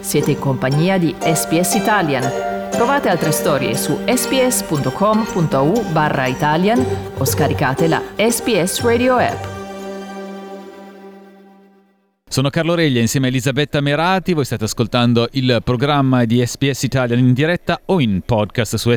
Siete in compagnia di SBS Italian. Trovate altre storie su sbs.com.au/Italian o scaricate la SBS Radio app. Sono Carlo Reglia insieme a Elisabetta Merati, voi state ascoltando il programma di SBS Italian in diretta o in podcast su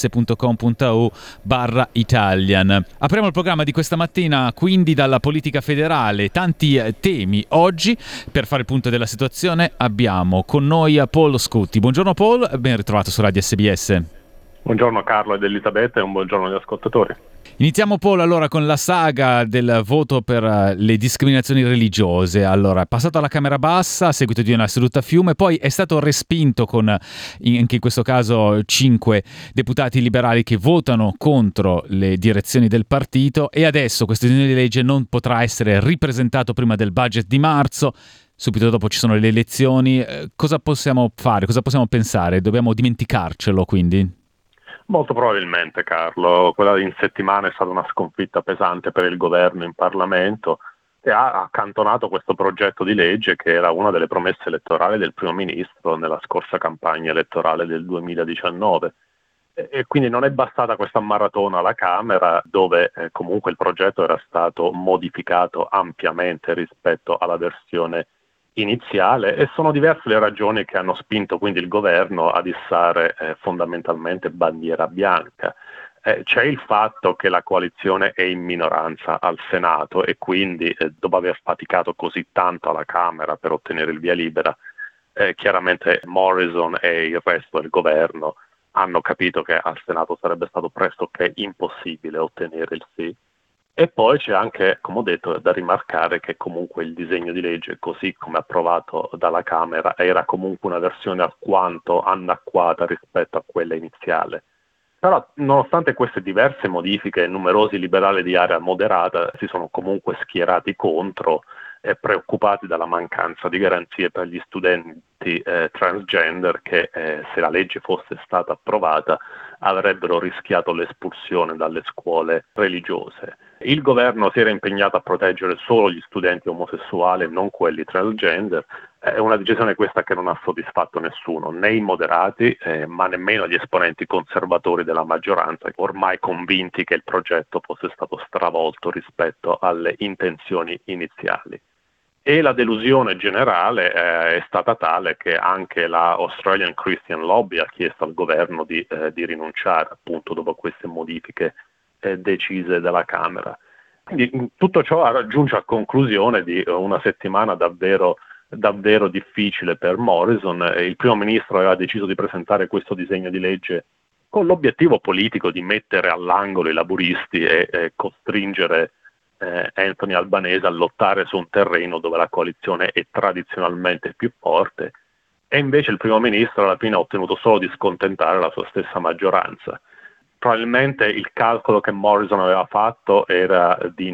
sbs.com.au/Italian. Apriamo il programma di questa mattina quindi dalla politica federale, tanti temi oggi. Per fare il punto della situazione abbiamo con noi Paul Scutti. Buongiorno Paul, ben ritrovato su Radio SBS. Buongiorno Carlo ed Elisabetta e un buongiorno agli ascoltatori. Iniziamo Paul allora con la saga del voto per le discriminazioni religiose. Allora, è passato alla Camera Bassa a seguito di una seduta a fiume, poi è stato respinto con anche in questo caso 5 deputati liberali che votano contro le direzioni del partito, e adesso questo disegno di legge non potrà essere ripresentato prima del budget di marzo. Subito dopo ci sono le elezioni. Cosa possiamo fare? Cosa possiamo pensare? Dobbiamo dimenticarcelo quindi? Molto probabilmente, Carlo. Quella in settimana è stata una sconfitta pesante per il governo in Parlamento, e ha accantonato questo progetto di legge che era una delle promesse elettorali del primo ministro nella scorsa campagna elettorale del 2019. E quindi non è bastata questa maratona alla Camera, dove comunque il progetto era stato modificato ampiamente rispetto alla versione iniziale, e sono diverse le ragioni che hanno spinto quindi il governo ad issare fondamentalmente bandiera bianca. C'è il fatto che la coalizione è in minoranza al Senato e quindi dopo aver faticato così tanto alla Camera per ottenere il via libera, chiaramente Morrison e il resto del governo hanno capito che al Senato sarebbe stato pressoché impossibile ottenere il sì. E poi c'è anche, come ho detto, da rimarcare che comunque il disegno di legge, così come approvato dalla Camera, era comunque una versione alquanto annacquata rispetto a quella iniziale. Però, nonostante queste diverse modifiche, numerosi liberali di area moderata si sono comunque schierati contro, preoccupati dalla mancanza di garanzie per gli studenti transgender che, se la legge fosse stata approvata, avrebbero rischiato l'espulsione dalle scuole religiose. Il governo si era impegnato a proteggere solo gli studenti omosessuali e non quelli transgender. È una decisione questa che non ha soddisfatto nessuno, né i moderati, ma nemmeno gli esponenti conservatori della maggioranza, ormai convinti che il progetto fosse stato stravolto rispetto alle intenzioni iniziali. E la delusione generale è stata tale che anche la Australian Christian Lobby ha chiesto al governo di rinunciare, appunto, dopo queste modifiche decise dalla Camera. Quindi tutto ciò raggiunge a conclusione di una settimana davvero difficile per Morrison. Il primo ministro aveva deciso di presentare questo disegno di legge con l'obiettivo politico di mettere all'angolo i laburisti e costringere Anthony Albanese a lottare su un terreno dove la coalizione è tradizionalmente più forte, e invece il primo ministro alla fine ha ottenuto solo di scontentare la sua stessa maggioranza. Probabilmente il calcolo che Morrison aveva fatto era di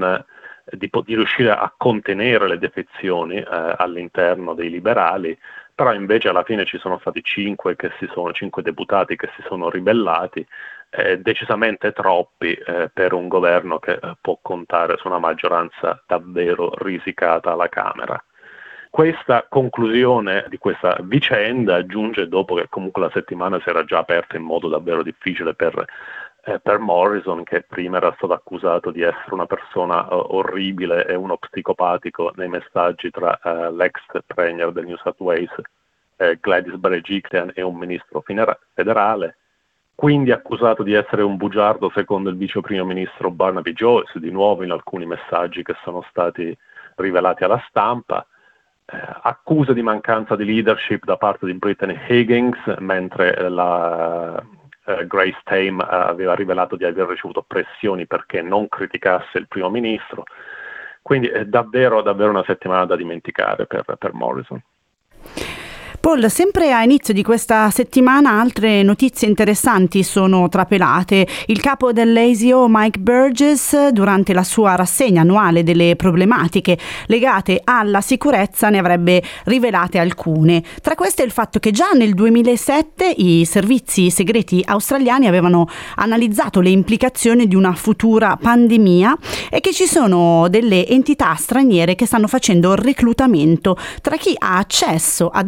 riuscire a contenere le defezioni all'interno dei liberali, però invece alla fine ci sono stati 5 deputati che si sono ribellati, decisamente troppi per un governo che può contare su una maggioranza davvero risicata alla Camera. Questa conclusione di questa vicenda giunge dopo che comunque la settimana si era già aperta in modo davvero difficile per Morrison, che prima era stato accusato di essere una persona orribile e uno psicopatico nei messaggi tra l'ex premier del New South Wales, Gladys Berejiklian, e un ministro federale. Quindi accusato di essere un bugiardo secondo il vice primo ministro Barnaby Joyce, di nuovo in alcuni messaggi che sono stati rivelati alla stampa. Accuse di mancanza di leadership da parte di Brittany Higgins, mentre la Grace Tame aveva rivelato di aver ricevuto pressioni perché non criticasse il primo ministro. Quindi è davvero una settimana da dimenticare per Morrison. Paul, sempre a inizio di questa settimana altre notizie interessanti sono trapelate. Il capo dell'ASIO, Mike Burgess, durante la sua rassegna annuale delle problematiche legate alla sicurezza, ne avrebbe rivelate alcune. Tra queste il fatto che già nel 2007 i servizi segreti australiani avevano analizzato le implicazioni di una futura pandemia e che ci sono delle entità straniere che stanno facendo reclutamento tra chi ha accesso a dati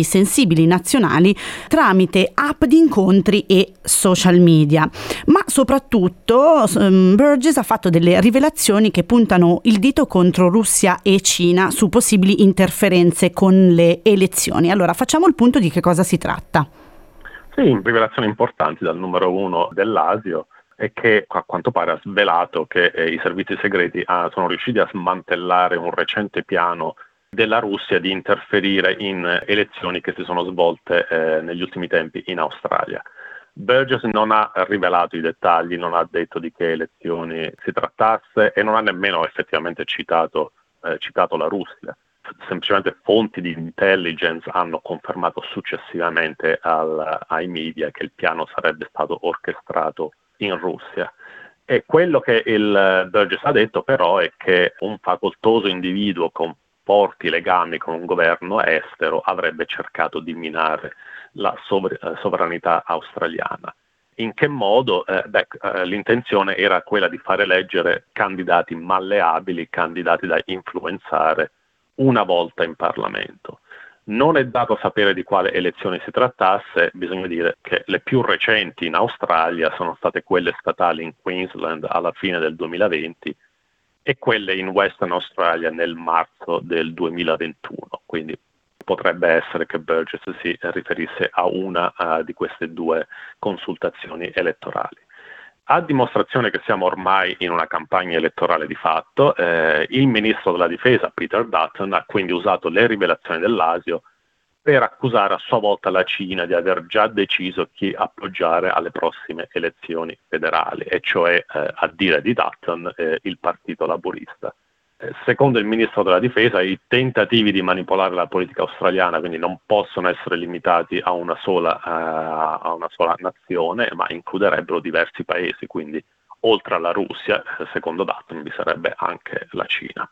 sensibili nazionali tramite app di incontri e social media. Ma soprattutto Burgess ha fatto delle rivelazioni che puntano il dito contro Russia e Cina su possibili interferenze con le elezioni. Allora, facciamo il punto di che cosa si tratta. Sì, rivelazioni importanti dal numero uno dell'Asio e che a quanto pare ha svelato che i servizi segreti sono riusciti a smantellare un recente piano della Russia di interferire in elezioni che si sono svolte negli ultimi tempi in Australia. Burgess non ha rivelato i dettagli, non ha detto di che elezioni si trattasse e non ha nemmeno effettivamente citato la Russia. Semplicemente fonti di intelligence hanno confermato successivamente ai media che il piano sarebbe stato orchestrato in Russia. E quello che il Burgess ha detto però è che un facoltoso individuo con forti legami con un governo estero avrebbe cercato di minare la sovranità australiana. In che modo? L'intenzione era quella di fare eleggere candidati malleabili, candidati da influenzare una volta in Parlamento. Non è dato sapere di quale elezioni si trattasse, bisogna dire che le più recenti in Australia sono state quelle statali in Queensland alla fine del 2020 e quelle in Western Australia nel marzo del 2021, quindi potrebbe essere che Burgess si riferisse a una di queste due consultazioni elettorali. A dimostrazione che siamo ormai in una campagna elettorale di fatto, il ministro della difesa Peter Dutton ha quindi usato le rivelazioni dell'Asio per accusare a sua volta la Cina di aver già deciso chi appoggiare alle prossime elezioni federali, e cioè, a dire di Dutton, il Partito Laburista. Secondo il ministro della difesa, i tentativi di manipolare la politica australiana quindi non possono essere limitati a una sola nazione, ma includerebbero diversi paesi, quindi oltre alla Russia, secondo Dutton, vi sarebbe anche la Cina.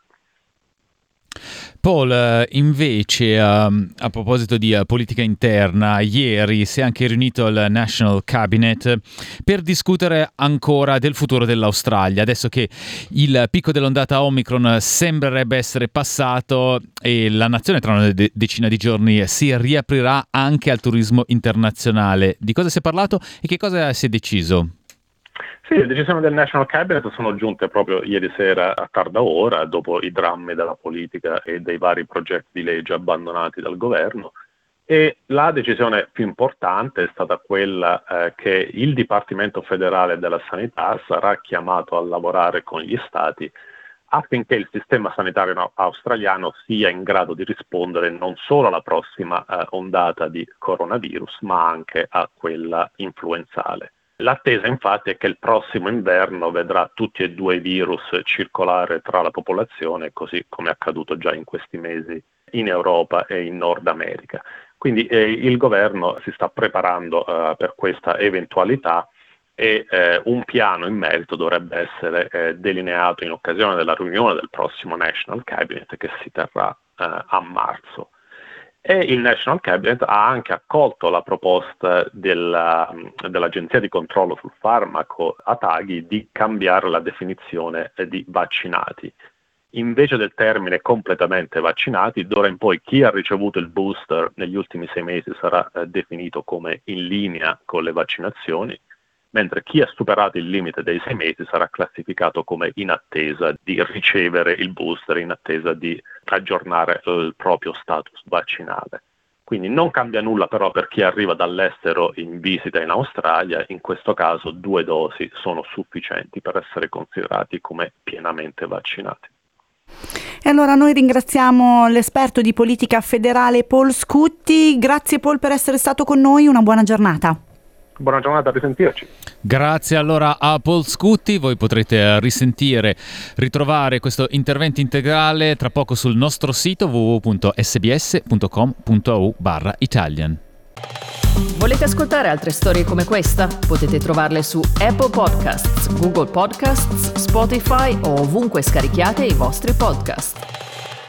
Paul, invece, a proposito di politica interna, ieri si è anche riunito il National Cabinet per discutere ancora del futuro dell'Australia, adesso che il picco dell'ondata Omicron sembrerebbe essere passato e la nazione tra una decina di giorni si riaprirà anche al turismo internazionale. Di cosa si è parlato e che cosa si è deciso? Sì, le decisioni del National Cabinet sono giunte proprio ieri sera a tarda ora, dopo i drammi della politica e dei vari progetti di legge abbandonati dal governo, e la decisione più importante è stata quella che il Dipartimento federale della Sanità sarà chiamato a lavorare con gli stati affinché il sistema sanitario australiano sia in grado di rispondere non solo alla prossima ondata di coronavirus, ma anche a quella influenzale. L'attesa infatti è che il prossimo inverno vedrà tutti e due i virus circolare tra la popolazione, così come è accaduto già in questi mesi in Europa e in Nord America. Quindi il governo si sta preparando per questa eventualità e un piano in merito dovrebbe essere delineato in occasione della riunione del prossimo National Cabinet che si terrà a marzo. E il National Cabinet ha anche accolto la proposta dell'Agenzia di controllo sul farmaco ATAGI di cambiare la definizione di vaccinati. Invece del termine completamente vaccinati, d'ora in poi chi ha ricevuto il booster negli ultimi 6 mesi sarà definito come in linea con le vaccinazioni, mentre chi ha superato il limite dei 6 mesi sarà classificato come in attesa di ricevere il booster, in attesa di aggiornare il proprio status vaccinale. Quindi non cambia nulla però per chi arriva dall'estero in visita in Australia, in questo caso 2 dosi sono sufficienti per essere considerati come pienamente vaccinati. E allora noi ringraziamo l'esperto di politica federale Paul Scutti. Grazie Paul per essere stato con noi, una buona giornata. Buona giornata, a risentirci. Grazie allora a Paul Scutti, voi potrete ritrovare questo intervento integrale tra poco sul nostro sito www.sbs.com.au/Italian. Volete ascoltare altre storie come questa? Potete trovarle su Apple Podcasts, Google Podcasts, Spotify o ovunque scarichiate i vostri podcast.